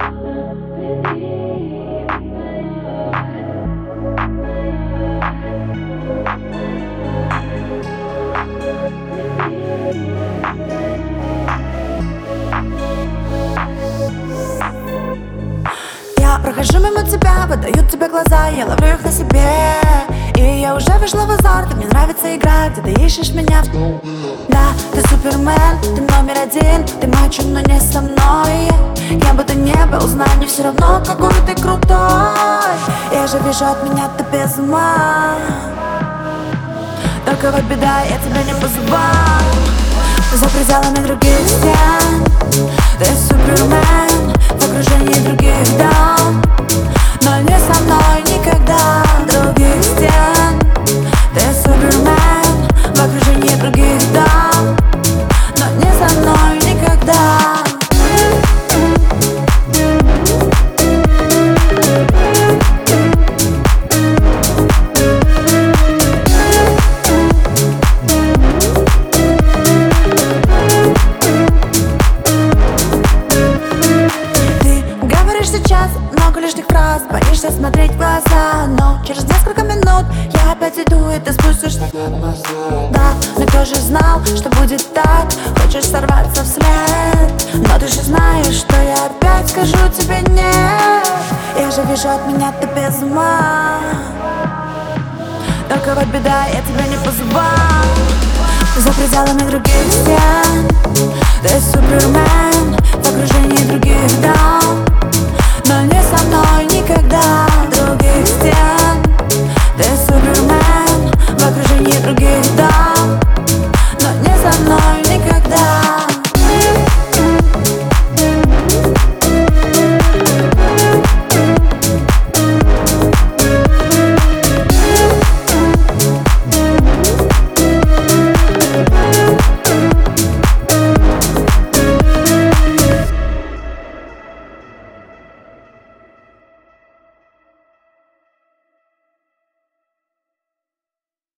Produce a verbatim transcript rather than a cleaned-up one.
Я прохожу мимо тебя, выдают тебе глаза, я ловлю их на себе. И я уже вышла в азарт, и мне нравится игра, где ты ищешь меня. Да, ты супермен, ты номер один, ты мачо, но не со мной. Кем бы ты ни был, знай, мне все равно, какой ты крутой. Я же вижу от меня ты без ума. Только вот беда, я тебя не позываю. За пределами других стен ты супермен в окружении других дам, но не со мной никогда. Других стен ты супермен в окружении других дам, но не со мной никогда. Сейчас много лишних фраз, боишься смотреть в глаза, но через несколько минут я опять иду, и ты спустишься. Да, но кто же знал, что будет так? Хочешь сорваться вслед, но ты же знаешь, что я опять скажу тебе нет. Я же вижу от меня ты без ума. Только вот беда, я тебя не позываю. За пределами других стен ты супермен в окружении других.